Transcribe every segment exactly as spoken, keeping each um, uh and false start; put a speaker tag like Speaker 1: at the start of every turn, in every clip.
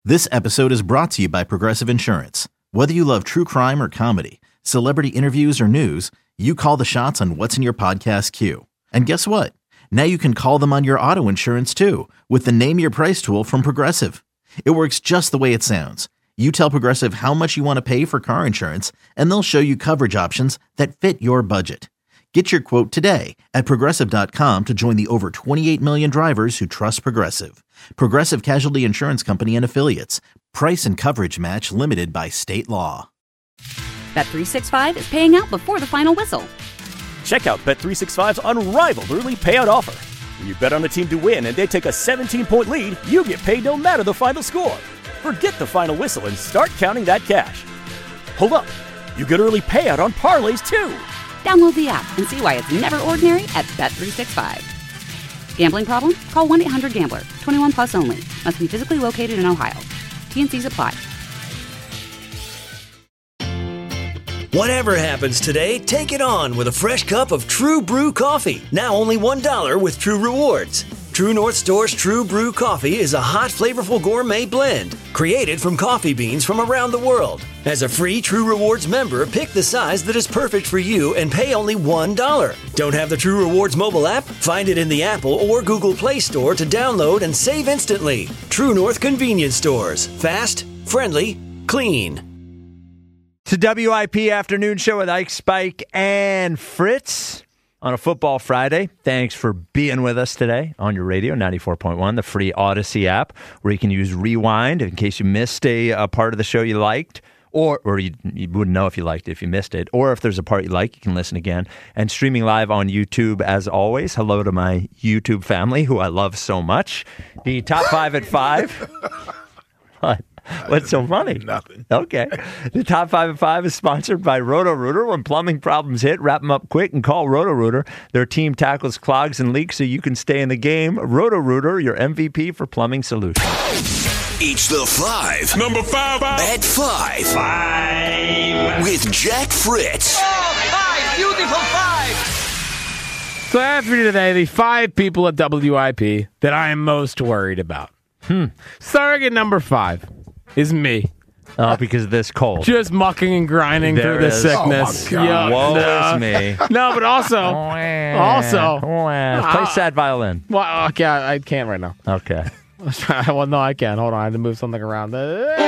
Speaker 1: This episode is brought to you by Progressive Insurance. Whether you love true crime or comedy, celebrity interviews or news, you call the shots on what's in your podcast queue. And guess what? Now you can call them on your auto insurance too with the Name Your Price tool from Progressive. It works just the way it sounds. You tell Progressive how much you want to pay for car insurance, and they'll show you coverage options that fit your budget. Get your quote today at Progressive dot com to join the over twenty-eight million drivers who trust Progressive. Progressive Casualty Insurance Company and Affiliates. Price and coverage match limited by state law.
Speaker 2: Bet three sixty-five is paying out before the final whistle.
Speaker 3: Check out Bet three sixty-five's unrivaled early payout offer. When you bet on a team to win and they take a seventeen-point lead, you get paid no matter the final score. Forget the final whistle and start counting that cash. Hold up. You get early payout on parlays, too.
Speaker 2: Download the app and see why it's never ordinary at Bet three sixty-five. Gambling problem? Call one eight hundred gambler. twenty-one plus only. Must be physically located in Ohio. T N Cs apply.
Speaker 4: Whatever happens today, take it on with a fresh cup of True Brew coffee. Now only one dollar with True Rewards. True North Store's True Brew coffee is a hot, flavorful gourmet blend created from coffee beans from around the world. As a free True Rewards member, pick the size that is perfect for you and pay only one dollar. Don't have the True Rewards mobile app? Find it in the Apple or Google Play Store to download and save instantly. True North Convenience Stores. Fast, friendly, clean.
Speaker 5: To W I P Afternoon Show with Ike, Spike, and Fritz on a Football Friday. Thanks for being with us today on your radio, ninety-four point one, the free Odyssey app, where you can use Rewind in case you missed a, a part of the show you liked, or or you, you wouldn't know if you liked it if you missed it, or if there's a part you like, you can listen again. And streaming live on YouTube, as always. Hello to my YouTube family, who I love so much. The top five at five. What? What's so funny?
Speaker 6: Nothing.
Speaker 5: Okay. The top five at five is sponsored by Roto-Rooter. When plumbing problems hit, wrap them up quick and call Roto-Rooter. Their team tackles clogs and leaks so you can stay in the game. Roto-Rooter, your M V P for plumbing solutions.
Speaker 7: It's the five.
Speaker 6: Number five.
Speaker 7: At five.
Speaker 6: Five.
Speaker 7: With Jack Fritz.
Speaker 8: Oh, five. Beautiful five.
Speaker 9: So I have for you today the five people at W I P that I am most worried about. Hmm. Starting at number five is me.
Speaker 5: Oh, because of this cold.
Speaker 9: Just mucking and grinding
Speaker 5: There
Speaker 9: through the
Speaker 5: is.
Speaker 9: sickness.
Speaker 6: Oh, my God.
Speaker 5: Woe
Speaker 9: no.
Speaker 5: is me.
Speaker 9: No, but also, also,
Speaker 5: Play sad violin.
Speaker 9: well, okay, I I can't right now.
Speaker 5: Okay.
Speaker 9: Well, no, I can't. Hold on, I had to move something around. But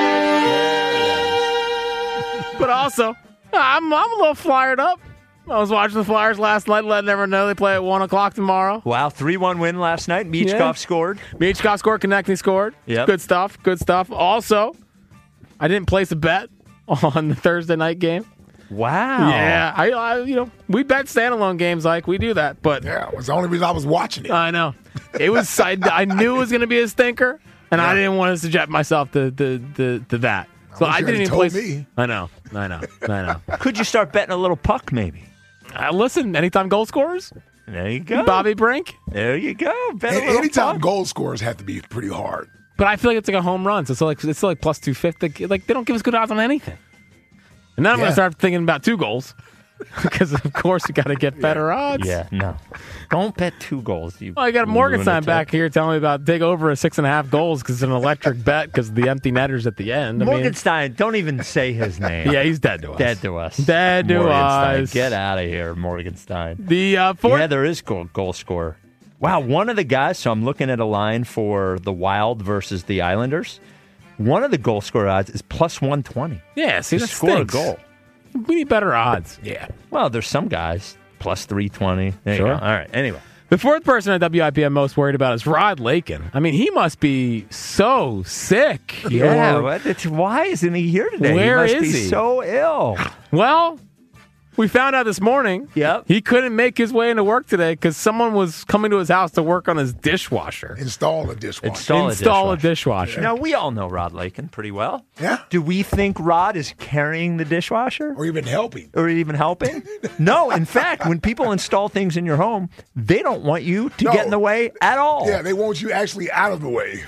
Speaker 9: also, I'm I'm a little fired up. I was watching the Flyers last night, letting everyone know they play at one o'clock tomorrow.
Speaker 5: Wow, three one win last night. Michkov
Speaker 9: Yeah.
Speaker 5: scored.
Speaker 9: Michkov scored, Konechny scored.
Speaker 5: Yep.
Speaker 9: Good stuff, good stuff. Also, I didn't place a bet on the Thursday night game.
Speaker 5: Wow.
Speaker 9: Yeah, I, I, you know, we bet standalone games like we do that, but
Speaker 6: Yeah, it was the only reason I was watching it.
Speaker 9: I know it was. I, I knew it was going to be a stinker, and I
Speaker 6: Yeah.
Speaker 9: didn't want to subject myself to to, to, to that. So
Speaker 6: wish
Speaker 9: I
Speaker 6: you
Speaker 9: didn't
Speaker 6: had
Speaker 9: even
Speaker 6: told
Speaker 9: place.
Speaker 6: me.
Speaker 9: I know, I know, I know.
Speaker 5: Could you start betting a little puck, maybe?
Speaker 9: Uh, listen, anytime goal scorers,
Speaker 5: There you go.
Speaker 9: Bobby Brink.
Speaker 5: There you go. Bet a
Speaker 6: And
Speaker 5: little
Speaker 6: anytime
Speaker 5: puck.
Speaker 6: goal scorers have to be pretty hard.
Speaker 9: But I feel like it's like a home run, so it's like it's like plus two fifty. Like they don't give us good odds on anything. And then I'm
Speaker 6: Yeah.
Speaker 9: going to start thinking about two goals because of course you got to get better odds.
Speaker 5: Yeah, no. Don't bet two goals. You
Speaker 9: Oh, I got Morgenstein
Speaker 5: lunatic.
Speaker 9: back here telling me about dig over a six and a half goals because it's an electric bet because of the empty netters at the end. I mean,
Speaker 5: Morgenstein, don't even say his name.
Speaker 9: yeah, he's dead to us.
Speaker 5: Dead to us.
Speaker 9: Dead to
Speaker 5: Morgenstein,
Speaker 9: us.
Speaker 5: Get out of here, Morgenstein.
Speaker 9: The uh, fourth.
Speaker 5: Yeah, there is goal, goal scorer. Wow, one of the guys, so I'm looking at a line for the Wild versus the Islanders. One of the goal scorer odds is plus one twenty.
Speaker 9: Yeah, see,
Speaker 5: to
Speaker 9: that
Speaker 5: score
Speaker 9: stinks.
Speaker 5: a goal.
Speaker 9: We need better odds.
Speaker 6: Yeah.
Speaker 5: Well, there's some guys, plus three twenty. There
Speaker 9: Sure.
Speaker 5: you go. All right, anyway.
Speaker 9: The fourth person at W I P I'm most worried about is Rod Lakin. I mean, he must be so sick.
Speaker 5: Yeah,
Speaker 9: Or-
Speaker 5: what, it's, why isn't he here today?
Speaker 9: Where
Speaker 5: he must
Speaker 9: is
Speaker 5: be
Speaker 9: he?
Speaker 5: so ill.
Speaker 9: Well, we found out this morning
Speaker 5: Yep.
Speaker 9: he couldn't make his way into work today because someone was coming to his house to work on his dishwasher.
Speaker 6: Install a dishwasher.
Speaker 5: Install a
Speaker 9: Install a
Speaker 5: dishwasher.
Speaker 9: dishwasher.
Speaker 5: Now, we all know Rod Lakin pretty well.
Speaker 6: Yeah.
Speaker 5: Do we think Rod is carrying the dishwasher?
Speaker 6: Or even helping.
Speaker 5: Or even helping? No. In fact, when people install things in your home, they don't want you to
Speaker 6: No.
Speaker 5: get in the way at all.
Speaker 6: Yeah, they want you actually out of the way.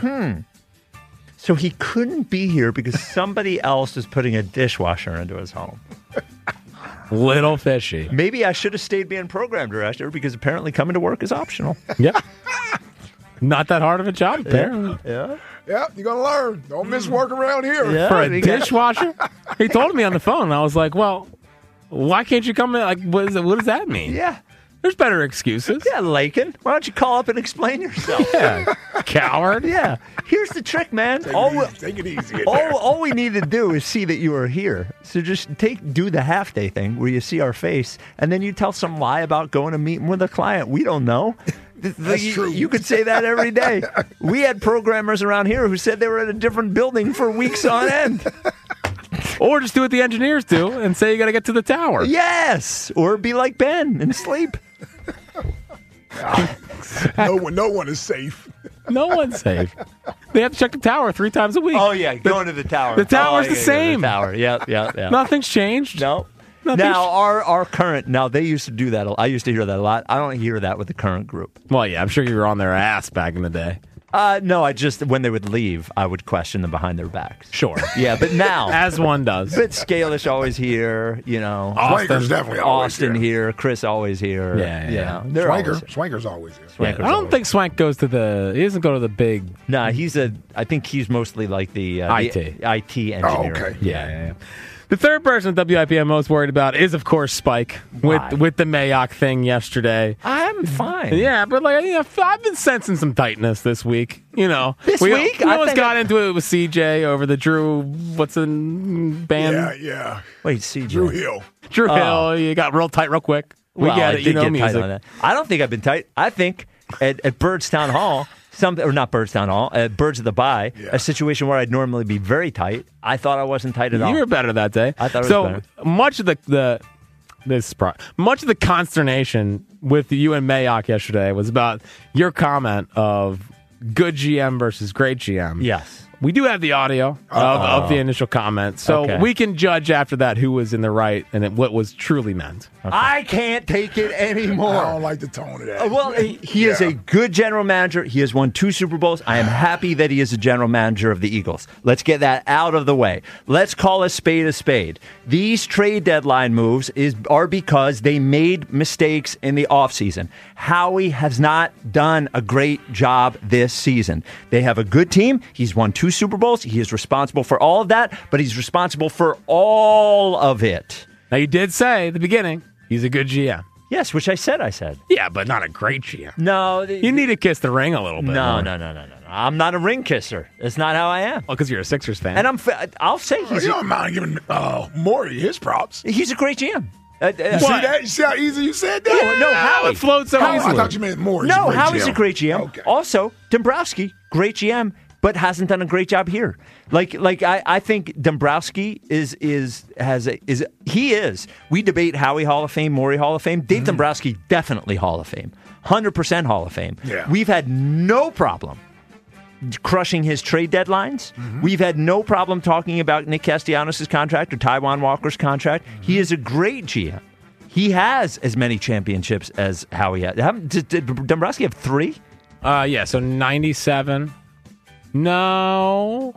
Speaker 5: So he couldn't be here because somebody else is putting a dishwasher into his home.
Speaker 9: Little fishy.
Speaker 5: Maybe I should have stayed being program director because apparently coming to work is optional.
Speaker 9: Yeah. Not that hard of a job, apparently.
Speaker 5: Yeah.
Speaker 6: Yeah, you're gonna learn. Don't miss work around here.
Speaker 5: Yeah.
Speaker 9: For a
Speaker 5: we got-
Speaker 9: dishwasher? He told me on the phone. And I was like, well, why can't you come in? Like, what, is it, what does that mean?
Speaker 5: Yeah.
Speaker 9: There's better excuses.
Speaker 5: Yeah, Lakin. Why don't you call up and explain yourself?
Speaker 9: Yeah. Coward.
Speaker 5: Yeah. Here's the trick, man.
Speaker 6: Take,
Speaker 5: All,
Speaker 6: it
Speaker 5: we,
Speaker 6: easy. Take it easy. in there.
Speaker 5: all, all we need to do is see that you are here. So just take do the half day thing where you see our face, and then you tell some lie about going to meeting with a client. We don't know.
Speaker 6: That's
Speaker 5: you,
Speaker 6: true.
Speaker 5: You could say that every day. We had programmers around here who said they were at a different building for weeks on end.
Speaker 9: Or just do what the engineers do and say you got to get to the tower.
Speaker 5: Yes. Or be like Ben and sleep.
Speaker 6: no one, no one is safe.
Speaker 9: No one's safe. They have to check the tower three times a week.
Speaker 5: Oh, yeah. Going to the tower.
Speaker 9: The tower's
Speaker 5: oh,
Speaker 9: the
Speaker 5: yeah, yeah,
Speaker 9: same.
Speaker 5: The tower. Yep, yep, yep.
Speaker 9: Nothing's changed.
Speaker 5: No.
Speaker 9: Nothing's
Speaker 5: Now, our, our current, now they used to do that. I used to hear that a lot. I don't hear that with the current group.
Speaker 9: Well, yeah, I'm sure you were on their ass back in the day.
Speaker 5: Uh, no, I just, when they would leave, I would question them behind their backs.
Speaker 9: Sure.
Speaker 5: Yeah, but now.
Speaker 9: As one does.
Speaker 5: But Scalish always here, you know.
Speaker 6: Swanker's definitely always
Speaker 5: Austin
Speaker 6: here.
Speaker 5: here. Chris always here.
Speaker 9: Yeah,
Speaker 5: you
Speaker 9: yeah.
Speaker 5: know, they're
Speaker 6: Swanker,
Speaker 5: always here.
Speaker 6: Swanker's always here.
Speaker 9: Yeah,
Speaker 5: Swanker's
Speaker 9: I don't
Speaker 5: always
Speaker 9: think Swank goes to the. He doesn't go to the big
Speaker 5: Nah, he's a, I think he's mostly like the, uh,
Speaker 9: I
Speaker 5: the
Speaker 9: T.
Speaker 5: I T engineer.
Speaker 6: Oh, okay.
Speaker 9: Yeah, yeah, yeah. The third person at W I P I'm most worried about is, of course, Spike
Speaker 5: Why?
Speaker 9: with with the Mayock thing yesterday.
Speaker 5: I'm fine.
Speaker 9: Yeah, but like you know, I've been sensing some tightness this week. You know,
Speaker 5: This
Speaker 9: we,
Speaker 5: week?
Speaker 9: we
Speaker 5: I
Speaker 9: almost
Speaker 5: think
Speaker 9: got
Speaker 5: I-
Speaker 9: into it with C J over the Drew. What's the band?
Speaker 6: Yeah, yeah.
Speaker 5: Wait, C J.
Speaker 6: Drew Hill.
Speaker 9: Drew
Speaker 5: Oh.
Speaker 9: Hill. You got real tight real quick. We
Speaker 5: Well,
Speaker 9: get
Speaker 5: I
Speaker 9: it.
Speaker 5: did
Speaker 9: You know
Speaker 5: get
Speaker 9: music.
Speaker 5: tight on that. I don't think I've been tight. I think at, at Birdstown Hall, some or not Birdstown Hall, at Birds of the Bye,
Speaker 6: Yeah.
Speaker 5: a situation where I'd normally be very tight. I thought I wasn't tight at all.
Speaker 9: You were better that day.
Speaker 5: I thought it was
Speaker 9: so
Speaker 5: better.
Speaker 9: much of the the this is pro- much of the consternation with you and Mayock yesterday was about your comment of good G M versus great G M.
Speaker 5: Yes.
Speaker 9: We do have the audio of, of the initial comment, so
Speaker 5: Okay.
Speaker 9: we can judge after that who was in the right and it, what was truly meant.
Speaker 5: I can't take it anymore.
Speaker 6: I don't like the tone of that.
Speaker 5: Uh, Well, he he is
Speaker 6: Yeah.
Speaker 5: a good general manager. He has won two Super Bowls. I am happy that he is a general manager of the Eagles. Let's get that out of the way. Let's call a spade a spade. These trade deadline moves is are because they made mistakes in the offseason. Howie has not done a great job this season. They have a good team. He's won two Super Bowls. He is responsible for all of that, but he's responsible for all of it.
Speaker 9: Now, you did say at the beginning he's a good G M.
Speaker 5: Yes, which I said I said.
Speaker 9: Yeah, but not a great G M.
Speaker 5: No,
Speaker 9: You need to kiss the ring a little bit.
Speaker 5: No,
Speaker 9: more.
Speaker 5: no, no, no, no, no. I'm not a ring kisser. That's not how I am.
Speaker 9: Well, because you're a Sixers fan.
Speaker 5: And I'm. fa- I'll say
Speaker 6: Oh,
Speaker 5: he's
Speaker 6: you
Speaker 5: a,
Speaker 6: don't mind giving uh, Maury his props.
Speaker 5: he's a great G M. Uh, uh,
Speaker 6: You see that? You see how easy you said that?
Speaker 5: No, no,
Speaker 9: How
Speaker 5: Howie.
Speaker 9: it floats so
Speaker 6: How-
Speaker 9: easily.
Speaker 6: I thought you meant Maury.
Speaker 5: No, Howie's a great G M.
Speaker 6: Okay.
Speaker 5: Also, Dombrowski, great G M, but hasn't done a great job here. Like, like I, I think Dombrowski is is has a, is he is. We debate Howie Hall of Fame, Maury Hall of Fame. Dave Dombrowski definitely Hall of Fame, hundred percent Hall of Fame.
Speaker 6: Yeah.
Speaker 5: We've had no problem crushing his trade deadlines. We've had no problem talking about Nick Castellanos' contract or Taiwan Walker's contract. He is a great G M. He has as many championships as Howie had. Haven't- Did, did Dombrowski have three?
Speaker 9: Uh, yeah, so ninety-seven. No.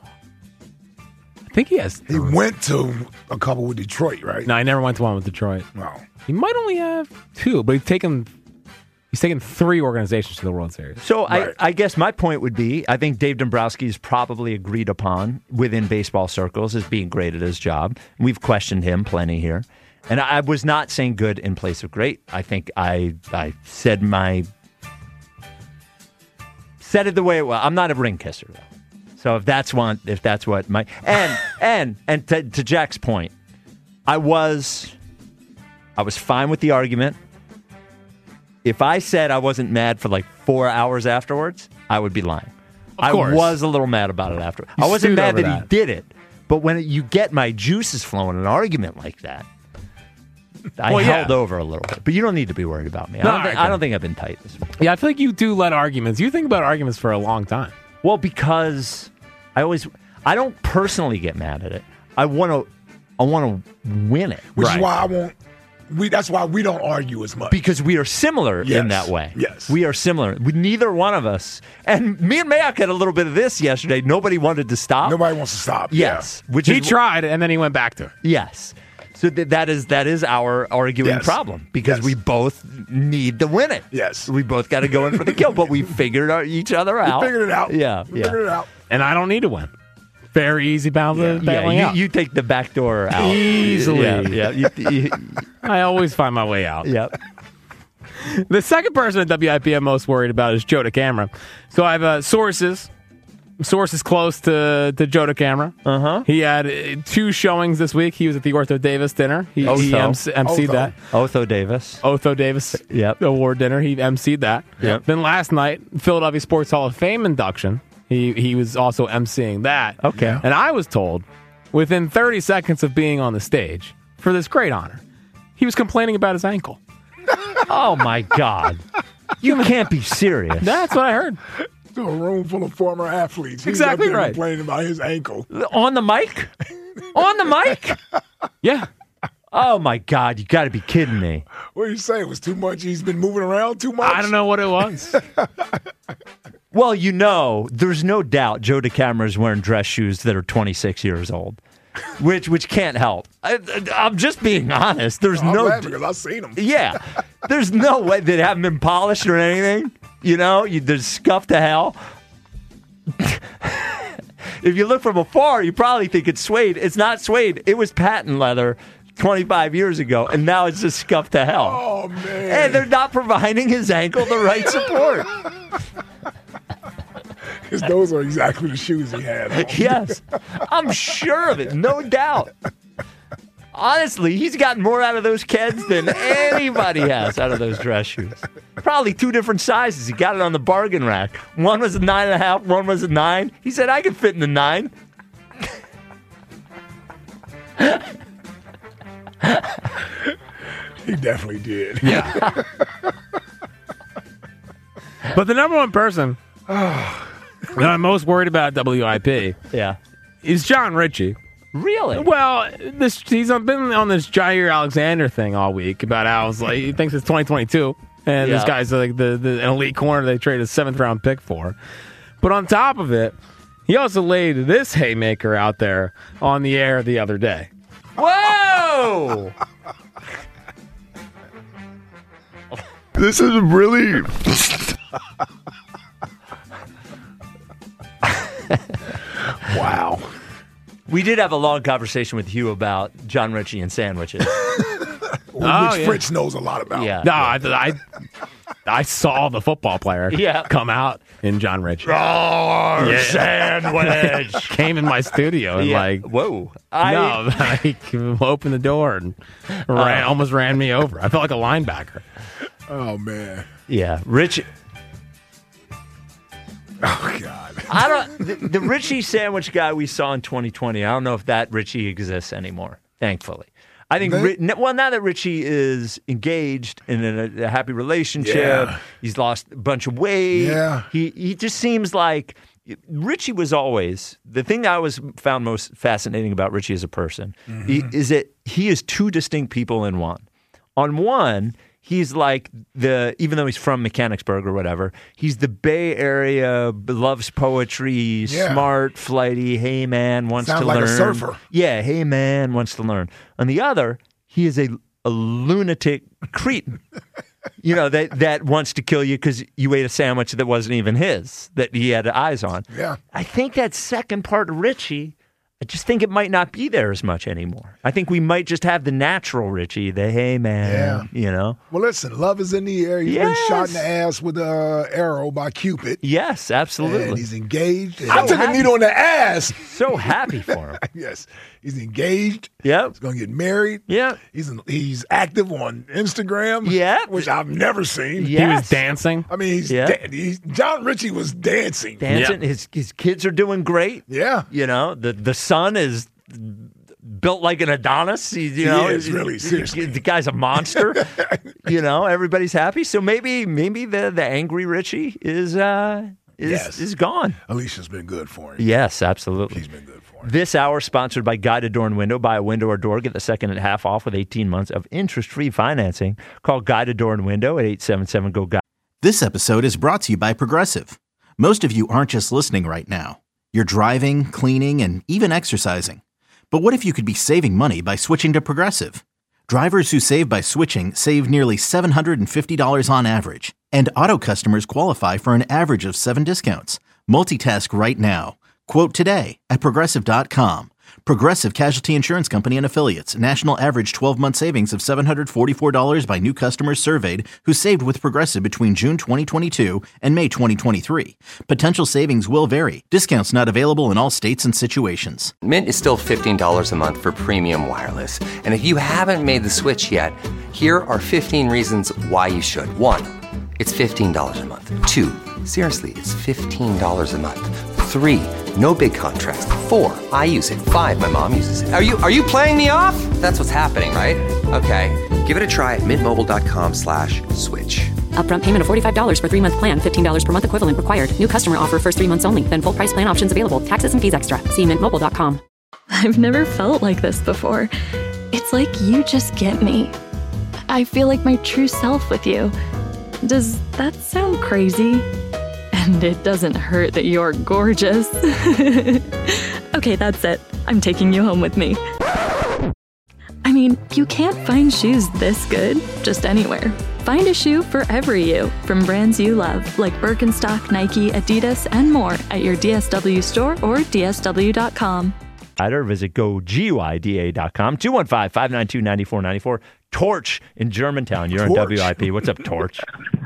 Speaker 9: I think he has.
Speaker 6: He went to a couple with Detroit, right?
Speaker 9: No, I never went to one with Detroit.
Speaker 6: Wow.
Speaker 9: He might only have two, but he's taken he's taken three organizations to the World Series.
Speaker 5: So
Speaker 6: Right.
Speaker 5: I, I guess my point would be, I think Dave Dombrowski is probably agreed upon within baseball circles as being great at his job. We've questioned him plenty here. And I was not saying good in place of great. I think I I said my said it the way it was. I'm not a ring kisser though. So if that's one, if that's what my and and and to, to Jack's point, I was I was fine with the argument. If I said I wasn't mad for like four hours afterwards, I would be lying.
Speaker 9: Of
Speaker 5: I
Speaker 9: course.
Speaker 5: was a little mad about it after.
Speaker 9: You
Speaker 5: I wasn't
Speaker 9: stewed
Speaker 5: mad
Speaker 9: over
Speaker 5: that, he
Speaker 9: that.
Speaker 5: did it, but when you get my juices flowing in an argument like that, I
Speaker 9: Well, yeah.
Speaker 5: held over a little bit. But you don't need to be worried about me. I
Speaker 9: No,
Speaker 5: don't, think,
Speaker 9: I
Speaker 5: I don't think I've been tight this week.
Speaker 9: Yeah, I feel like you do let arguments. You think about arguments for a long time.
Speaker 5: Well, because I always, I don't personally get mad at it. I want to, I want to win it.
Speaker 6: Which
Speaker 9: Right.
Speaker 6: is why I won't. We that's why we don't argue as much.
Speaker 5: Because we are similar in
Speaker 6: Yes.
Speaker 5: that way.
Speaker 6: Yes.
Speaker 5: We are similar. We, neither one of us. And me and Mayock had a little bit of this yesterday. Nobody wanted to stop.
Speaker 6: Nobody wants to stop.
Speaker 5: Yes. Which
Speaker 9: He
Speaker 5: is
Speaker 9: tried, and then he went back to it.
Speaker 5: Yes. So th- that is that is our arguing
Speaker 6: Yes.
Speaker 5: problem because
Speaker 6: Yes.
Speaker 5: we both need to win it.
Speaker 6: Yes.
Speaker 5: We both got to go in for the kill, but we figured our, each other out.
Speaker 6: We figured it out.
Speaker 5: Yeah,
Speaker 6: We
Speaker 5: yeah.
Speaker 6: figured it out.
Speaker 9: And I don't need to win. Very easy battle
Speaker 5: Yeah,
Speaker 9: battling
Speaker 5: you,
Speaker 9: out.
Speaker 5: you take the back door out.
Speaker 9: Easily.
Speaker 5: Yeah, yeah. You, you,
Speaker 9: I always find my way out.
Speaker 5: yeah.
Speaker 9: The second person at W I P I'm most worried about is Joe DeCamara. So I have uh, sources. Sources close to, to Joe DeCamara.
Speaker 5: Uh-huh.
Speaker 9: He had uh, two showings this week. He was at the Ortho Davis dinner. He, he
Speaker 5: Otho.
Speaker 9: M C, emceed
Speaker 6: Otho.
Speaker 9: that.
Speaker 5: Otho Davis.
Speaker 9: Otho Davis
Speaker 5: Yep.
Speaker 9: award dinner. He emceed that.
Speaker 5: Yep.
Speaker 9: Then last night, Philadelphia Sports Hall of Fame induction. He he was also emceeing that.
Speaker 5: Okay.
Speaker 9: And I was told, within thirty seconds of being on the stage for this great honor, he was complaining about his ankle.
Speaker 5: Oh, my God. You can't be serious.
Speaker 9: That's what I heard.
Speaker 6: To a room full of former athletes. He's
Speaker 9: Exactly
Speaker 6: up there
Speaker 9: right.
Speaker 6: complaining about his ankle.
Speaker 5: On the mic? On the mic?
Speaker 9: Yeah.
Speaker 5: Oh, my God. You got to be kidding me.
Speaker 6: What do you say? It was too much? He's been moving around too much?
Speaker 9: I don't know what it was.
Speaker 5: Well, you know, there's no doubt Joe DeCamara is wearing dress shoes that are twenty-six years old, which which can't help. I, I'm just being honest. There's
Speaker 6: I'm
Speaker 5: no,
Speaker 6: laughing because I've seen him.
Speaker 5: yeah, there's no way they haven't been polished or anything. You know, you, they're scuffed to hell. If you look from afar, you probably think it's suede. It's not suede. It was patent leather twenty-five years ago, and now it's just scuffed to hell.
Speaker 6: Oh, man.
Speaker 5: And they're not providing his ankle the right support.
Speaker 6: Because those are exactly the shoes he had on.
Speaker 5: Yes, I'm sure of it, no doubt. Honestly, he's gotten more out of those Keds than anybody has out of those dress shoes. Probably two different sizes. He got it on the bargain rack. One was a nine and a half, one was a nine. He said, I could fit in the nine.
Speaker 6: He definitely did.
Speaker 9: Yeah. But the number one person that I'm most worried about at W I P
Speaker 5: Yeah.
Speaker 9: is John Ritchie.
Speaker 5: Really?
Speaker 9: Well, this he's on- been on this Jair Alexander thing all week about how it's like, he thinks it's twenty twenty-two, and this
Speaker 5: Yeah.
Speaker 9: guy's like the, the an elite corner they traded a seventh round pick for. But on top of it, he also laid this haymaker out there on the air the other day.
Speaker 5: Whoa!
Speaker 6: This is really. Wow.
Speaker 5: We did have a long conversation with Hugh about John Ritchie and sandwiches.
Speaker 6: Well,
Speaker 9: Oh,
Speaker 6: which
Speaker 9: yeah.
Speaker 6: Fritz knows a lot about.
Speaker 5: Yeah.
Speaker 9: No, I, I, I saw the football player
Speaker 5: Yeah.
Speaker 9: come out in John Ritchie.
Speaker 5: Oh,
Speaker 9: Yeah.
Speaker 5: sandwich!
Speaker 9: Came in my studio and
Speaker 5: Yeah.
Speaker 9: like,
Speaker 5: Whoa. I,
Speaker 9: no, like opened the door and ran, almost ran me over. I felt like a linebacker.
Speaker 6: Oh, man.
Speaker 5: Yeah, Rich.
Speaker 6: Oh, God.
Speaker 5: I don't. The, the Richie sandwich guy we saw in twenty twenty. I don't know if that Richie exists anymore. Thankfully, I think.
Speaker 6: They-
Speaker 5: Ri- well, now that Richie is engaged and in a, a happy relationship,
Speaker 6: Yeah.
Speaker 5: he's lost a bunch of weight.
Speaker 6: Yeah.
Speaker 5: he he just seems like Richie was always the thing that I was found most fascinating about Richie as a person
Speaker 6: Mm-hmm.
Speaker 5: he, is that he is two distinct people in one. On one, he's like the, even though he's from Mechanicsburg or whatever, he's the Bay Area, loves poetry,
Speaker 6: Yeah.
Speaker 5: smart, flighty, hey man, wants
Speaker 6: Sounds
Speaker 5: to
Speaker 6: like a
Speaker 5: learn.
Speaker 6: surfer.
Speaker 5: Yeah, hey man, wants to learn. On the other, he is a, a lunatic cretin. You know, that, that wants to kill you because you ate a sandwich that wasn't even his, that he had eyes on.
Speaker 6: Yeah.
Speaker 5: I think that second part of Richie, I just think it might not be there as much anymore. I think we might just have the natural Richie, the hey man, you know?
Speaker 6: Well, listen, love is in the air. He's
Speaker 5: Yes.
Speaker 6: been shot in the ass with an arrow by Cupid.
Speaker 5: Yes,
Speaker 6: And
Speaker 5: absolutely.
Speaker 6: he's engaged. And
Speaker 5: So
Speaker 6: I took
Speaker 5: happy.
Speaker 6: a needle in the ass.
Speaker 5: So happy for him.
Speaker 6: Yes. He's engaged.
Speaker 5: Yep.
Speaker 6: He's going to get married.
Speaker 5: Yep.
Speaker 6: He's he's active on Instagram.
Speaker 5: Yep.
Speaker 6: Which I've never seen.
Speaker 5: Yeah.
Speaker 9: He
Speaker 5: Yes.
Speaker 9: was dancing.
Speaker 6: I mean, he's,
Speaker 5: Yeah.
Speaker 6: da- he's John Ritchie was dancing.
Speaker 5: Dancing. His his kids are doing great.
Speaker 6: Yeah.
Speaker 5: You know, the the son is built like an Adonis. He, you know,
Speaker 6: is, really, seriously.
Speaker 5: The guy's a monster. You know, everybody's happy. So maybe maybe the the angry Richie is uh is
Speaker 6: Yes.
Speaker 5: is gone.
Speaker 6: Alicia's been good for him.
Speaker 5: Yes, absolutely.
Speaker 6: She's been good for him.
Speaker 5: This hour sponsored by Guided Door and Window. Buy a window or door, get the second and half off with eighteen months of interest-free financing. Call Guided Door and Window at eight seven seven G O Guide.
Speaker 1: This episode is brought to you by Progressive. Most of you aren't just listening right now. You're driving, cleaning, and even exercising. But what if you could be saving money by switching to Progressive? Drivers who save by switching save nearly seven hundred fifty dollars on average. And auto customers qualify for an average of seven discounts. Multitask right now. Quote today at Progressive dot com. Progressive Casualty Insurance Company and Affiliates. National average twelve-month savings of seven hundred forty-four dollars by new customers surveyed who saved with Progressive between June twenty twenty-two and May twenty twenty-three. Potential savings will vary. Discounts not available in all states and situations.
Speaker 10: Mint is still fifteen dollars a month for premium wireless. And if you haven't made the switch yet, here are fifteen reasons why you should. One, it's fifteen dollars a month. Two, seriously, it's fifteen dollars a month. Three, no big contrast. Four, I use it. Five, my mom uses it. Are you are you playing me off? That's what's happening, right? Okay, give it a try at mintmobile.com slash switch.
Speaker 11: Upfront payment of forty-five dollars for three-month plan, fifteen dollars per month equivalent required. New customer offer first three months only, then full price plan options available. Taxes and fees extra. See mint mobile dot com.
Speaker 12: I've never felt like this before. It's like you just get me. I feel like my true self with you. Does that sound crazy? And it doesn't hurt that you're gorgeous. Okay, that's it. I'm taking you home with me. I mean, you can't find shoes this good just anywhere. Find a shoe for every you from brands you love, like Birkenstock, Nike, Adidas, and more at your D S W store or D S W dot com.
Speaker 5: Or visit go guida dot com. two one five, five nine two, nine four nine four. Torch in Germantown. You're on W I P. What's up, Torch?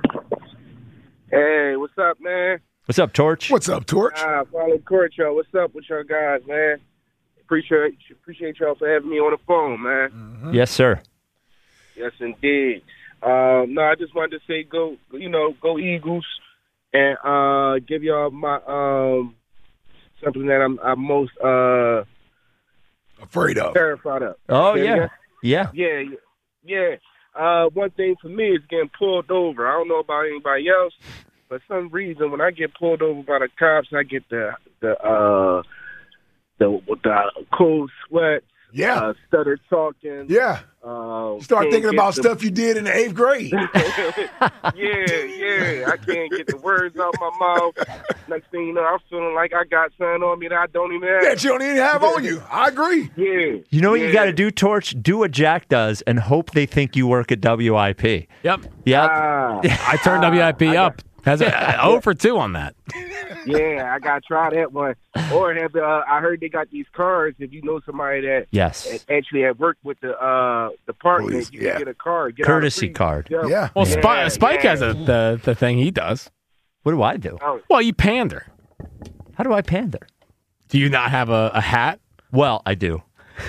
Speaker 13: Hey, what's up, man?
Speaker 5: What's up, Torch?
Speaker 6: What's up, Torch?
Speaker 13: Ah, follow Court, y'all. What's up with y'all guys, man? Appreciate appreciate y'all for having me on the phone, man.
Speaker 5: Mm-hmm. Yes, sir.
Speaker 13: Yes, indeed. Um, no, I just wanted to say go, you know, go Eagles, and uh, give y'all my um, something that I'm, I'm most uh,
Speaker 6: afraid of,
Speaker 13: terrified of.
Speaker 5: Oh yeah, yeah,
Speaker 13: yeah, yeah. yeah. Uh, one thing for me is getting pulled over. I don't know about anybody else, but for some reason when I get pulled over by the cops, I get the the uh, the the cold sweat.
Speaker 6: Yeah,
Speaker 13: uh, stutter talking.
Speaker 6: Yeah,
Speaker 13: uh,
Speaker 6: you start thinking about
Speaker 13: the...
Speaker 6: stuff you did in the eighth grade.
Speaker 13: yeah, yeah. I can't get the words out my mouth. Next thing you know, I'm feeling like I got something on me that I don't even have.
Speaker 6: That you don't even have on you. I agree.
Speaker 13: Yeah.
Speaker 5: You know what
Speaker 13: yeah.
Speaker 5: you got to do, Torch? Do what Jack does and hope they think you work at W I P.
Speaker 9: Yep.
Speaker 5: Yep.
Speaker 13: Ah,
Speaker 9: I turned W I P
Speaker 13: I
Speaker 9: up. Has a zero for two on that.
Speaker 13: Yeah, I got to try that one. Or have the, uh, I heard they got these cards. If you know somebody that
Speaker 5: yes.
Speaker 13: actually had worked with the uh, department,
Speaker 6: Please,
Speaker 13: you
Speaker 6: yeah.
Speaker 13: can get a card. Get
Speaker 5: Courtesy
Speaker 13: free,
Speaker 5: card.
Speaker 13: Yeah.
Speaker 6: Yeah.
Speaker 9: Well,
Speaker 5: Yeah.
Speaker 9: Spike, Spike
Speaker 13: yeah.
Speaker 9: has a, the, the thing he does.
Speaker 5: What do I do?
Speaker 13: Oh,
Speaker 9: Well, you pander.
Speaker 5: How do I pander?
Speaker 9: Do you not have a, a hat?
Speaker 5: Well, I do.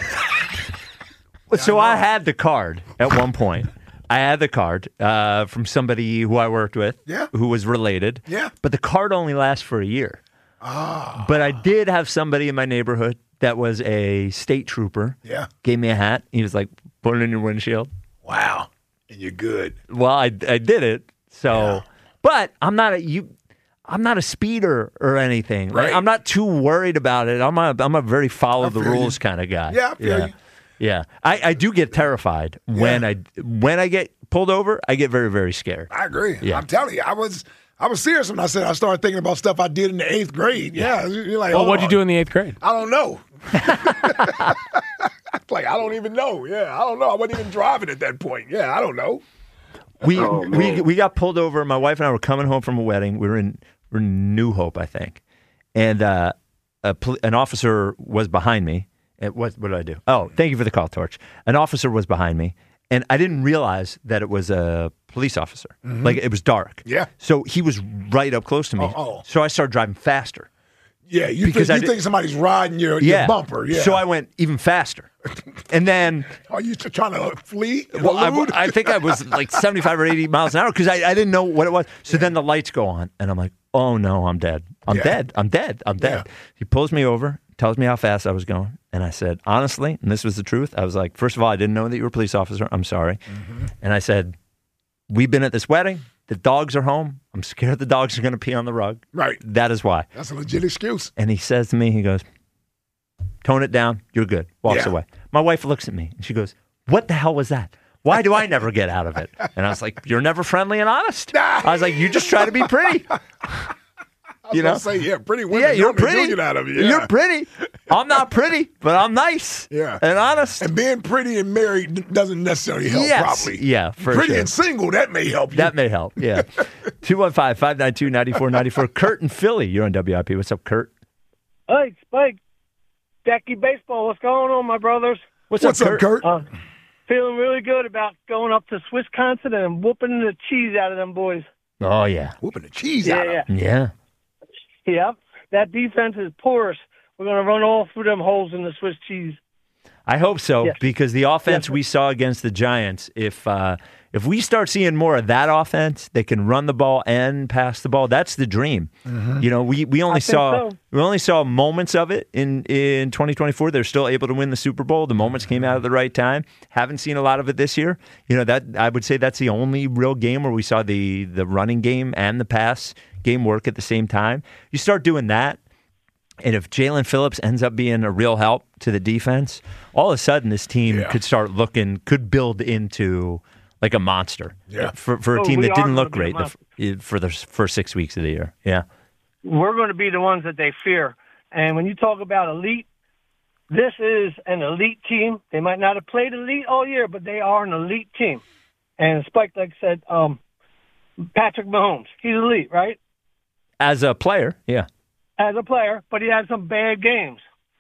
Speaker 5: So I had the card at one point. I had the card uh, from somebody who I worked with,
Speaker 6: Yeah.
Speaker 5: who was related.
Speaker 6: Yeah.
Speaker 5: But the card only lasts for a year.
Speaker 6: Ah.
Speaker 5: But I did have somebody in my neighborhood that was a state trooper.
Speaker 6: Yeah.
Speaker 5: Gave me a hat. He was like, put it in your windshield.
Speaker 6: Wow. And you're good.
Speaker 5: Well, I, I did it. So,
Speaker 6: Yeah.
Speaker 5: but I'm not a you. I'm not a speeder or anything. Like,
Speaker 6: Right.
Speaker 5: I'm not too worried about it. I'm a I'm a very follow
Speaker 6: I
Speaker 5: the
Speaker 6: feel
Speaker 5: rules
Speaker 6: you.
Speaker 5: kind of guy.
Speaker 6: Yeah, I feel
Speaker 5: yeah.
Speaker 6: you.
Speaker 5: Yeah, I, I do get terrified when
Speaker 6: Yeah.
Speaker 5: I when I get pulled over. I get very very scared.
Speaker 6: I agree.
Speaker 5: Yeah.
Speaker 6: I'm telling you, I was I was serious when I said I started thinking about stuff I did in the eighth grade. Yeah, you're like,
Speaker 9: Well,
Speaker 6: hold
Speaker 9: what'd you
Speaker 6: on.
Speaker 9: do in the eighth grade?
Speaker 6: I don't know. Like I don't even know. Yeah, I don't know. I wasn't even driving at that point. Yeah, I don't know.
Speaker 5: We
Speaker 13: Oh,
Speaker 5: we
Speaker 13: man.
Speaker 5: we got pulled over. My wife and I were coming home from a wedding. We were in we were in New Hope, I think, and uh, a pol- an officer was behind me. And what what did I do? Oh, thank you for the call, Torch. An officer was behind me, and I didn't realize that it was a police officer. Like it was dark.
Speaker 6: Yeah.
Speaker 5: So he was right up close to me.
Speaker 6: Oh, oh.
Speaker 5: So I started driving faster.
Speaker 6: Yeah, you
Speaker 5: Because
Speaker 6: think
Speaker 5: I
Speaker 6: you
Speaker 5: did-
Speaker 6: think somebody's riding your, your
Speaker 5: Yeah.
Speaker 6: bumper. Yeah.
Speaker 5: So I went even faster, and then.
Speaker 6: Are you trying to flee?
Speaker 5: Well, I,
Speaker 6: Elude?
Speaker 5: I think I was like seventy-five or eighty miles an hour because I, I didn't know what it was. So then the lights go on, and I'm like, oh no, I'm dead. I'm
Speaker 6: Yeah.
Speaker 5: dead. I'm dead. I'm dead.
Speaker 6: Yeah.
Speaker 5: He pulls me over, tells me how fast I was going. And I said, honestly, and this was the truth, I was like, first of all, I didn't know that you were a police officer. I'm sorry.
Speaker 6: Mm-hmm.
Speaker 5: And I said, we've been at this wedding. The dogs are home. I'm scared the dogs are going to pee on the rug.
Speaker 6: Right.
Speaker 5: That is why.
Speaker 6: That's a legit excuse.
Speaker 5: And he says to me, he goes, tone it down. You're good. Walks
Speaker 6: Yeah.
Speaker 5: away. My wife looks at me and she goes, what the hell was that? Why do I never get out of it? And I was like, you're never friendly and honest. I was like, you just try to be pretty.
Speaker 6: I was
Speaker 5: You know?
Speaker 6: gonna say, yeah, pretty women.
Speaker 5: Yeah, you're
Speaker 6: normally do
Speaker 5: pretty.
Speaker 6: get out of you. Yeah.
Speaker 5: You're pretty. I'm not pretty, but I'm nice.
Speaker 6: Yeah.
Speaker 5: And honest.
Speaker 6: And being pretty and married doesn't necessarily help,
Speaker 5: Yes.
Speaker 6: probably.
Speaker 5: Yeah, for
Speaker 6: Pretty
Speaker 5: sure.
Speaker 6: and single, that may help you.
Speaker 5: That may help, yeah. two one five, five nine two, nine four nine four. Kurt in Philly, you're on W I P. What's up, Kurt?
Speaker 14: Hey, Spike. Jackie Baseball, what's going on, my brothers?
Speaker 5: What's, What's up, Kurt?
Speaker 6: Kurt?
Speaker 14: Uh, feeling really good about going up to Wisconsin and whooping the cheese out of them boys.
Speaker 5: Oh, yeah.
Speaker 6: Whooping the cheese
Speaker 14: Yeah,
Speaker 6: out of
Speaker 14: yeah.
Speaker 6: them.
Speaker 5: Yeah.
Speaker 14: Yep. That defense is porous. We're going to run all through them holes in the Swiss cheese.
Speaker 5: I hope so,
Speaker 14: Yes.
Speaker 5: because the offense
Speaker 14: Yes.
Speaker 5: we saw against the Giants, if uh, if we start seeing more of that offense, they can run the ball and pass the ball. That's the dream.
Speaker 6: Mm-hmm.
Speaker 5: You know, we, we only
Speaker 14: I think
Speaker 5: saw
Speaker 14: so.
Speaker 5: we only saw moments of it in, in twenty twenty-four. They're still able to win the Super Bowl. The moments came out at the right time. Haven't seen a lot of it this year. You know, that I would say that's the only real game where we saw the the running game and the pass game work at the same time. You start doing that. And if Jalen Phillips ends up being a real help to the defense, all of a sudden this team
Speaker 6: Yeah.
Speaker 5: could start looking, could build into like a monster
Speaker 6: Yeah.
Speaker 5: for, for a
Speaker 14: Oh,
Speaker 5: team
Speaker 14: we
Speaker 5: that
Speaker 14: are
Speaker 5: didn't
Speaker 14: gonna
Speaker 5: look
Speaker 14: be a
Speaker 5: great the, f- for the first six weeks of the year. Yeah.
Speaker 14: We're going to be the ones that they fear. And when you talk about elite, this is an elite team. They might not have played elite all year, but they are an elite team. And Spike, like I said, um, Patrick Mahomes, he's elite, right?
Speaker 5: As a player, yeah.
Speaker 14: As a player, but he had some bad games.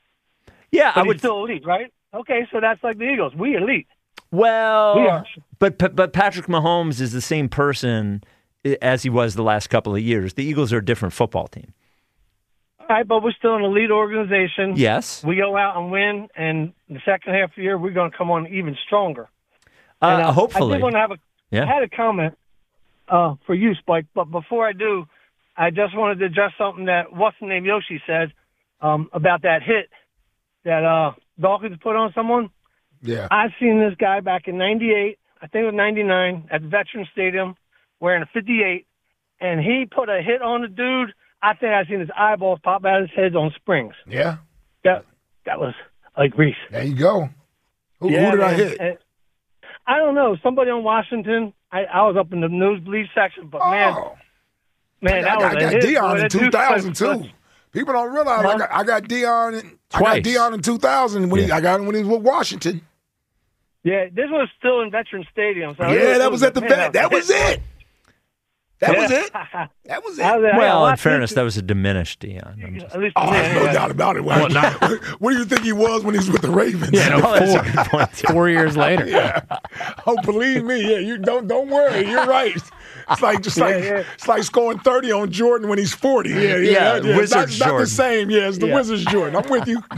Speaker 5: Yeah,
Speaker 14: But
Speaker 5: I
Speaker 14: he's
Speaker 5: would.
Speaker 14: still elite, right? Okay, so that's like the Eagles. We elite.
Speaker 5: Well,
Speaker 14: We are.
Speaker 5: but but but Patrick Mahomes is the same person as he was the last couple of years. The Eagles are a different football team.
Speaker 14: All right, but we're still an elite organization.
Speaker 5: Yes.
Speaker 14: We go out and win, and the second half of the year, we're going to come on even stronger.
Speaker 5: Uh,
Speaker 14: And, uh,
Speaker 5: hopefully.
Speaker 14: I did want to have a,
Speaker 5: Yeah.
Speaker 14: I had a comment uh, for you, Spike, but before I do, I just wanted to address something that what's-the-name Yoshi said um, about that hit that uh, Dawkins put on someone.
Speaker 6: Yeah.
Speaker 14: I've seen this guy back in ninety-eight, I think it was ninety-nine, at Veterans Stadium, wearing a fifty-eight, and he put a hit on the dude. I think I've seen his eyeballs pop out of his head on springs.
Speaker 6: Yeah.
Speaker 14: That that was like Reese.
Speaker 6: There you go. Who,
Speaker 14: Yeah,
Speaker 6: who did I
Speaker 14: man.
Speaker 6: hit?
Speaker 14: And I don't know. Somebody on Washington. I, I was up in the nosebleed section, but man,
Speaker 6: Oh.
Speaker 14: man, that
Speaker 6: I got,
Speaker 14: was
Speaker 6: I
Speaker 14: a
Speaker 6: got
Speaker 14: hit.
Speaker 6: Dion
Speaker 14: Boy,
Speaker 6: in
Speaker 14: that dude
Speaker 6: two thousand two.
Speaker 14: was-
Speaker 6: People don't realize I
Speaker 14: Huh?
Speaker 6: got, I got Dion. In, I
Speaker 5: Twice.
Speaker 6: got Dion in two thousand when he,
Speaker 5: Yeah.
Speaker 6: I got him when he was with Washington.
Speaker 14: Yeah, this was still in Veterans Stadium. So it
Speaker 6: yeah,
Speaker 14: it
Speaker 6: that was at the
Speaker 14: man,
Speaker 6: vet. That was it. That
Speaker 14: Yeah.
Speaker 6: was it. That was it.
Speaker 14: I was- I
Speaker 5: Well, in
Speaker 14: watched
Speaker 5: fairness,
Speaker 14: this-
Speaker 5: that was a diminished Dion. I'm just-
Speaker 14: At least
Speaker 6: Oh,
Speaker 14: for me,
Speaker 6: there's no
Speaker 14: anyway.
Speaker 6: doubt about it. What, what do you think he was when he was with the Ravens?
Speaker 9: Yeah, no,
Speaker 5: Oh, that's a
Speaker 9: four,
Speaker 5: good point, too.
Speaker 9: four years later.
Speaker 6: Yeah. Oh, believe me, yeah. You don't don't worry. You're right. It's like just like
Speaker 14: Yeah, yeah.
Speaker 6: it's like scoring thirty on Jordan when he's forty. Yeah, yeah.
Speaker 5: Yeah,
Speaker 6: yeah. It's
Speaker 5: Wizards
Speaker 6: not, it's not the
Speaker 5: Jordan.
Speaker 6: same. Yeah, it's the
Speaker 14: Yeah.
Speaker 6: Wizards Jordan. I'm with you.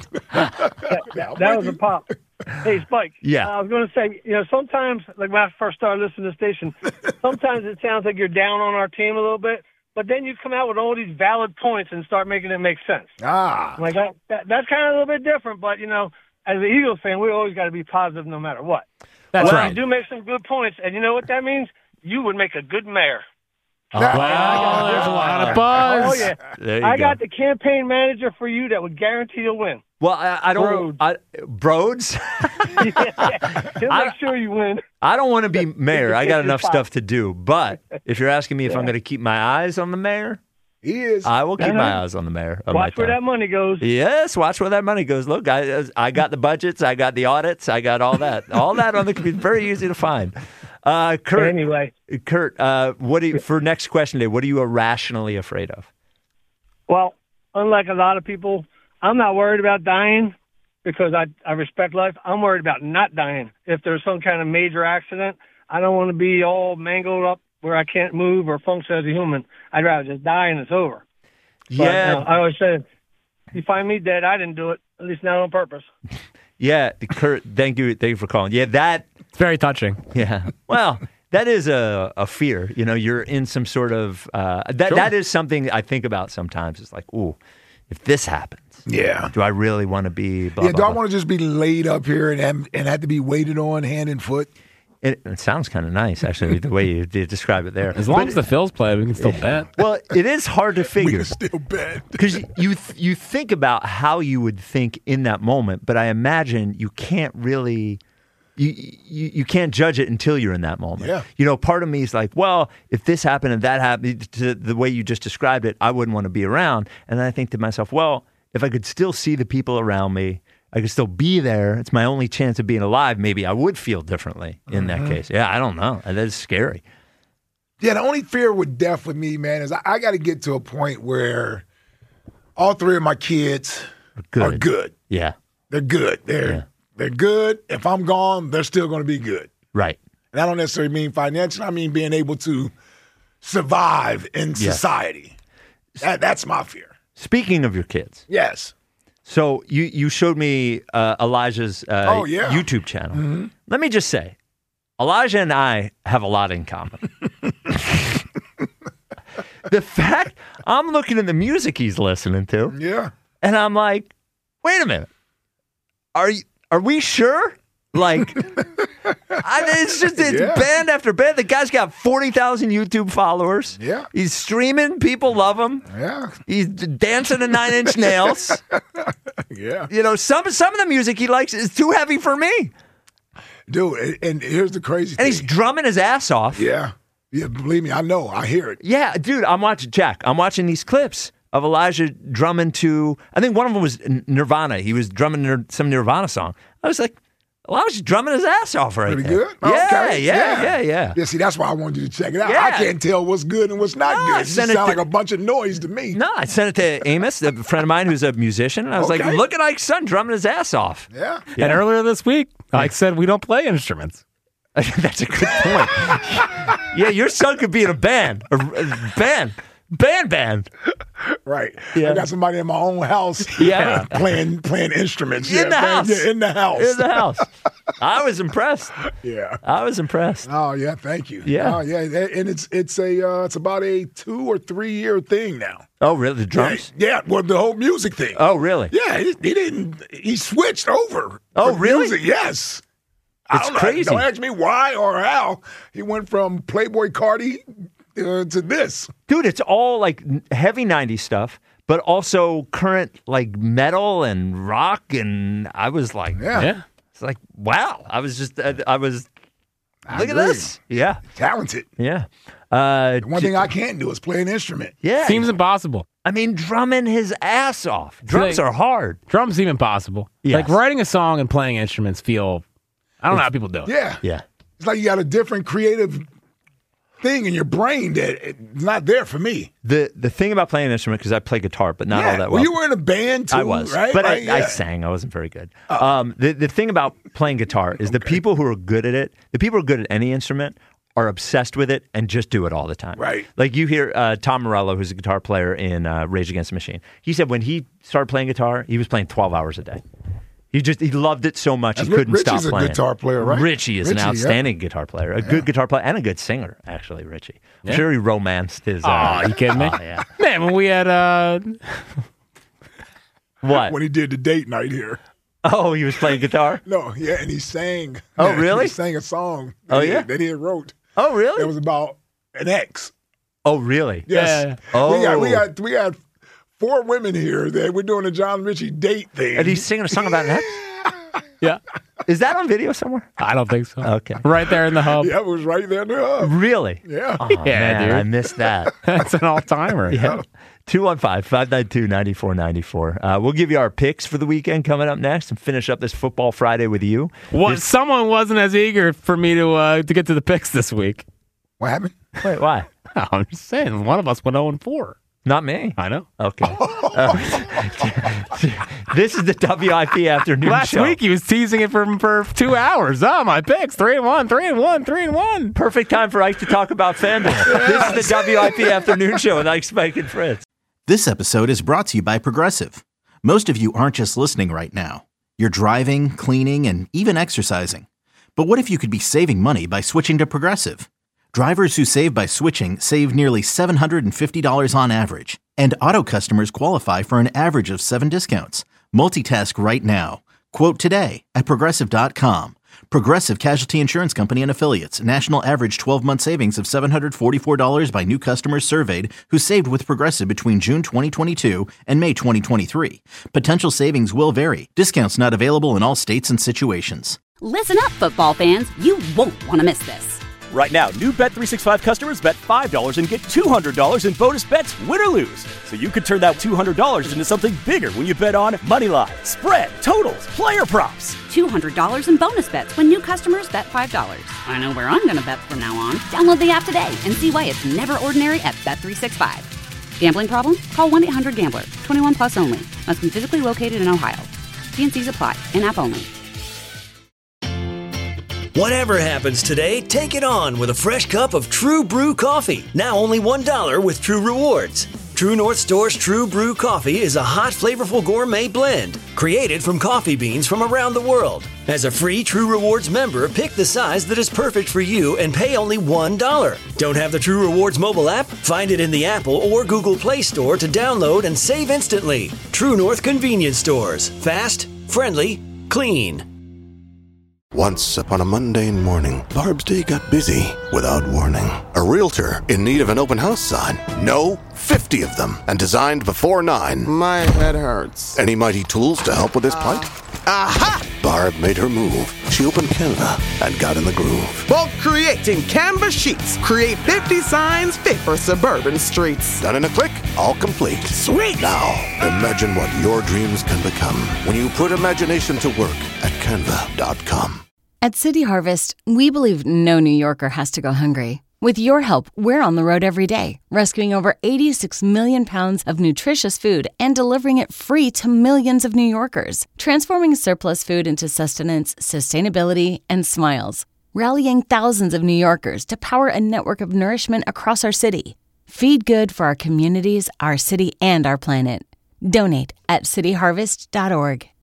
Speaker 14: That was a pop. Hey, Spike.
Speaker 5: Yeah.
Speaker 14: I was going to say, you know, sometimes, like when I first started listening to the station, sometimes it sounds like you're down on our team a little bit, but then you come out with all these valid points and start making it make sense.
Speaker 6: Ah,
Speaker 14: Like that, that, that's kind of a little bit different, but you know, as an Eagles fan, we always got to be positive no matter what.
Speaker 9: That's
Speaker 14: well,
Speaker 9: right.
Speaker 14: You do make some good points, and you know what that means? You would make a good mayor.
Speaker 9: Well, there's a lot of buzz.
Speaker 14: Oh yeah,
Speaker 5: There you
Speaker 14: I
Speaker 5: go.
Speaker 14: got the campaign manager for you that would guarantee you'll win.
Speaker 5: Well, I, I don't.
Speaker 14: Broads.
Speaker 5: I, Broads?
Speaker 14: He'll
Speaker 5: I-
Speaker 14: make sure you win.
Speaker 5: I don't want to be mayor. I got
Speaker 14: It's
Speaker 5: enough
Speaker 14: fine.
Speaker 5: stuff to do. But if you're asking me if I'm
Speaker 14: Yeah.
Speaker 5: going to keep my eyes on the mayor,
Speaker 6: he is.
Speaker 5: I will keep my
Speaker 14: Uh-huh.
Speaker 5: eyes on the mayor. of
Speaker 14: Watch
Speaker 5: my
Speaker 14: where
Speaker 5: town.
Speaker 14: that money goes.
Speaker 5: Yes, watch where that money goes. Look, I I got the budgets, I got the audits, I got all that. All that on the computer. Very easy to find. Uh, Kurt,
Speaker 14: Anyway,
Speaker 5: Kurt, uh, what do you, for next question day? What are you irrationally afraid of?
Speaker 14: well, unlike a lot of people, I'm not worried about dying because I I respect life. I'm worried about not dying. If there's some kind of major accident, I don't want to be all mangled up where I can't move or function as a human. I'd rather just die and it's over. But,
Speaker 5: Yeah,
Speaker 14: you know, I always say, if you find me dead, I didn't do it. At least not on purpose.
Speaker 5: yeah, Kurt. Thank you, thank you for calling. Yeah, that.
Speaker 9: It's very touching.
Speaker 5: Yeah. Well, that is a, a fear. You know, you're in some sort of uh, that.
Speaker 9: Sure.
Speaker 5: That is something I think about sometimes. It's like, ooh, if this happens,
Speaker 6: Yeah.
Speaker 5: do I really want to be? Blah,
Speaker 6: Yeah,
Speaker 5: blah,
Speaker 6: do I
Speaker 5: blah.
Speaker 6: want to just be laid up here and have, and have to be waited on hand and foot?
Speaker 5: It, it sounds kind of nice, actually, the way you did describe it there.
Speaker 9: As long
Speaker 5: But-
Speaker 9: as the Phils play, we can still bet.
Speaker 5: well, it is hard to
Speaker 6: We
Speaker 5: figure
Speaker 6: can still bet.
Speaker 5: because you th- you think about how you would think in that moment, but I imagine you can't really. You, you you can't judge it until you're in that moment.
Speaker 6: Yeah.
Speaker 5: You know, part of me is like, well, if this happened and that happened, to the way you just described it, I wouldn't want to be around. And then I think to myself, well, if I could still see the people around me, I could still be there. It's my only chance of being alive. Maybe I would feel differently in
Speaker 6: Mm-hmm.
Speaker 5: that case. Yeah, I don't know. That is scary.
Speaker 6: Yeah, the only fear with death with me, man, is I, I got to get to a point where all three of my kids
Speaker 5: Good.
Speaker 6: are good.
Speaker 5: Yeah.
Speaker 6: They're good. They're
Speaker 5: Yeah.
Speaker 6: they're good. If I'm gone, they're still going to be good.
Speaker 5: Right.
Speaker 6: And I don't necessarily mean financial. I mean being able to survive in
Speaker 5: Yes.
Speaker 6: society. That, that's my fear.
Speaker 5: Speaking of your kids.
Speaker 6: Yes.
Speaker 5: So you, you showed me uh, Elijah's uh,
Speaker 6: Oh, yeah.
Speaker 5: YouTube channel.
Speaker 6: Mhm.
Speaker 5: Let me just say, Elijah and I have a lot in common. The fact I'm looking at the music he's listening to,
Speaker 6: Yeah.
Speaker 5: and I'm like, wait a minute, are you, are we sure? Like, I, it's just it's
Speaker 6: Yeah.
Speaker 5: band after band. The guy's got forty thousand YouTube followers.
Speaker 6: Yeah.
Speaker 5: He's streaming. People love him.
Speaker 6: Yeah.
Speaker 5: He's dancing to Nine Inch Nails.
Speaker 6: Yeah.
Speaker 5: You know, some some of the music he likes is too heavy for me.
Speaker 6: Dude, and, and here's the crazy
Speaker 5: And
Speaker 6: thing.
Speaker 5: he's drumming his ass off.
Speaker 6: Yeah. Yeah, believe me, I know. I hear it.
Speaker 5: Yeah, dude, I'm watching, Jack, I'm watching these clips of Elijah drumming to, I think one of them was Nirvana. He was drumming nir- some Nirvana song. I was like, Elijah's drumming his ass off right
Speaker 6: Pretty
Speaker 5: there.
Speaker 6: good?
Speaker 5: Yeah,
Speaker 6: Okay.
Speaker 5: yeah, yeah, yeah.
Speaker 6: Yeah, see, that's why I wanted you to check it out.
Speaker 5: Yeah.
Speaker 6: I can't tell what's good and what's not
Speaker 5: No,
Speaker 6: good.
Speaker 5: I
Speaker 6: It just
Speaker 5: sent
Speaker 6: sounds
Speaker 5: it
Speaker 6: like
Speaker 5: to-
Speaker 6: a bunch of noise to me.
Speaker 5: No, I sent it to Amos, a friend of mine who's a musician, and I was
Speaker 6: Okay.
Speaker 5: like, look at Ike's son drumming his ass off.
Speaker 6: Yeah.
Speaker 5: Yeah.
Speaker 9: And earlier this week, Ike said we don't play instruments.
Speaker 5: That's a good point. Yeah, your son could be in a band. A, a band. Band band.
Speaker 6: Right.
Speaker 5: Yeah.
Speaker 6: I got somebody in my own house
Speaker 5: Yeah.
Speaker 6: playing playing instruments.
Speaker 5: In
Speaker 6: yeah,
Speaker 5: the
Speaker 6: playing-
Speaker 5: house.
Speaker 6: yeah, in the house.
Speaker 5: In the house. I was impressed.
Speaker 6: Yeah.
Speaker 5: I was impressed.
Speaker 6: Oh yeah, thank you.
Speaker 5: Yeah.
Speaker 6: Oh yeah, and it's it's a uh, it's about a two or three year thing now.
Speaker 5: Oh, really? The drums?
Speaker 6: Yeah, yeah, well, the whole music thing.
Speaker 5: Oh, really?
Speaker 6: Yeah, he, he didn't. He switched over.
Speaker 5: Oh,
Speaker 6: for
Speaker 5: really?
Speaker 6: Music. Yes. I
Speaker 5: It's
Speaker 6: don't know,
Speaker 5: crazy.
Speaker 6: Don't ask me why or how he went from Playboy Cardi uh, to this.
Speaker 5: Dude, it's all like heavy nineties stuff, but also current like metal and rock. And I was like,
Speaker 6: Yeah.
Speaker 9: Yeah.
Speaker 5: it's like, wow. I was just, I, I was,
Speaker 6: I
Speaker 5: look at
Speaker 6: agree.
Speaker 5: this. Yeah.
Speaker 6: Talented.
Speaker 5: Yeah. Uh,
Speaker 6: The one thing I can't do is play an instrument.
Speaker 5: yeah.
Speaker 9: Seems impossible.
Speaker 5: I mean, drumming his ass off. Drums
Speaker 9: like-
Speaker 5: are hard.
Speaker 9: Drums seem impossible.
Speaker 5: Yes.
Speaker 9: Like writing a song and playing instruments feel. I don't know how people do it.
Speaker 6: Yeah.
Speaker 5: Yeah.
Speaker 6: It's like you got a different creative thing in your brain that it's not there for me.
Speaker 5: The the thing about playing an instrument, because I play guitar, but not
Speaker 6: yeah.
Speaker 5: all that well.
Speaker 6: Well, you were in a band too,
Speaker 5: I was,
Speaker 6: right?
Speaker 5: but
Speaker 6: Right,
Speaker 5: I, I
Speaker 6: yeah.
Speaker 5: sang. I wasn't very good. Um, the the thing about playing guitar is the people who are good at it, the people who are good at any instrument, are obsessed with it and just do it all the time.
Speaker 6: Right.
Speaker 5: Like you hear uh, Tom Morello, who's a guitar player in uh, Rage Against the Machine. He said when he started playing guitar, he was playing twelve hours a day. He just he loved it so much
Speaker 6: That's
Speaker 5: he couldn't
Speaker 6: Richie's
Speaker 5: stop
Speaker 6: a
Speaker 5: playing.
Speaker 6: guitar player, right?
Speaker 5: Richie is an
Speaker 6: Richie, yeah.
Speaker 5: outstanding guitar player, a good guitar player, and a good singer. Actually, Richie. I'm
Speaker 9: Yeah.
Speaker 5: sure he romanced his. Uh,
Speaker 9: Aw, you kidding me?
Speaker 5: Oh, yeah.
Speaker 9: Man, when we had uh
Speaker 5: What?
Speaker 6: When he did the date night here.
Speaker 5: Oh, he was playing guitar.
Speaker 6: No, yeah, and he sang.
Speaker 5: Oh,
Speaker 6: Yeah,
Speaker 5: really?
Speaker 6: He sang a song.
Speaker 5: Oh,
Speaker 6: that he-
Speaker 5: yeah?
Speaker 6: that he had wrote.
Speaker 5: Oh, really?
Speaker 6: It was about an ex.
Speaker 5: Oh, really?
Speaker 6: Yes.
Speaker 9: Yeah.
Speaker 5: Oh.
Speaker 6: We got we got we got four women here that we're doing a John Ritchie date thing.
Speaker 5: And he's singing a song about an ex?
Speaker 9: yeah.
Speaker 5: Is that on video somewhere?
Speaker 9: I don't think so.
Speaker 5: Okay.
Speaker 9: Right there in the hub.
Speaker 6: Yeah, it was right there in the hub.
Speaker 5: Really?
Speaker 6: Yeah.
Speaker 5: Oh,
Speaker 9: Yeah,
Speaker 5: man,
Speaker 9: dude.
Speaker 5: I missed that.
Speaker 9: That's an all timer.
Speaker 5: Yeah. two one five, five nine two, nine four nine four. Uh, we'll give you our picks for the weekend coming up next and finish up this Football Friday with you.
Speaker 9: What
Speaker 5: This-
Speaker 9: someone wasn't as eager for me to uh to get to the picks this week.
Speaker 6: What happened?
Speaker 5: Wait, why?
Speaker 9: I'm just saying, one of us went oh and four.
Speaker 5: Not me.
Speaker 9: I know.
Speaker 5: Okay. Uh, this is the W I P afternoon
Speaker 9: Last
Speaker 5: show.
Speaker 9: week he was teasing it for for two hours. Oh, my picks three and one, three and one, three and one.
Speaker 5: Perfect time for Ike to talk about FanDuel. This is the W I P afternoon show with Ike, Spike, and Fritz.
Speaker 1: This episode is brought to you by Progressive. Most of you aren't just listening right now. You're driving, cleaning, and even exercising. But what if you could be saving money by switching to Progressive? Drivers who save by switching save nearly seven hundred fifty dollars on average. And auto customers qualify for an average of seven discounts. Multitask right now. Quote today at Progressive dot com. Progressive Casualty Insurance Company and Affiliates. National average twelve-month savings of seven hundred forty-four dollars by new customers surveyed who saved with Progressive between June twenty twenty-two and May twenty twenty-three. Potential savings will vary. Discounts not available in all states and situations.
Speaker 2: Listen up, football fans. You won't want to miss this.
Speaker 3: Right now, new Bet three sixty-five customers bet five dollars and get two hundred dollars in bonus bets, win or lose. So you could turn that two hundred dollars into something bigger when you bet on money line, spread, totals, player props.
Speaker 2: two hundred dollars in bonus bets when new customers bet five dollars. I know where I'm going to bet from now on. Download the app today and see why it's never ordinary at Bet three sixty-five. Gambling problem? Call one eight hundred gambler. twenty-one plus only. Must be physically located in Ohio. T and C's apply. In-app only.
Speaker 4: Whatever happens today, take it on with a fresh cup of True Brew coffee. Now only one dollar with True Rewards. True North Store's True Brew coffee is a hot, flavorful gourmet blend created from coffee beans from around the world. As a free True Rewards member, pick the size that is perfect for you and pay only one dollar. Don't have the True Rewards mobile app? Find it in the Apple or Google Play Store to download and save instantly. True North Convenience Stores. Fast, friendly, clean.
Speaker 15: Once upon a mundane morning, Barb's day got busy without warning. A realtor in need of an open house sign. No, fifty of them, and designed before nine.
Speaker 16: My head hurts.
Speaker 15: Any mighty tools to help with this plight?
Speaker 16: Aha!
Speaker 15: Barb made her move. She opened Canva and got in the groove.
Speaker 16: Bulk creating Canva sheets. Create fifty signs fit for suburban streets.
Speaker 15: Done in a click, all complete.
Speaker 16: Sweet!
Speaker 15: Now, imagine what your dreams can become when you put imagination to work at canva dot com.
Speaker 17: At City Harvest, we believe no New Yorker has to go hungry. With your help, we're on the road every day, rescuing over eighty-six million pounds of nutritious food and delivering it free to millions of New Yorkers, transforming surplus food into sustenance, sustainability, and smiles, rallying thousands of New Yorkers to power a network of nourishment across our city. Feed good for our communities, our city, and our planet. Donate at city harvest dot org.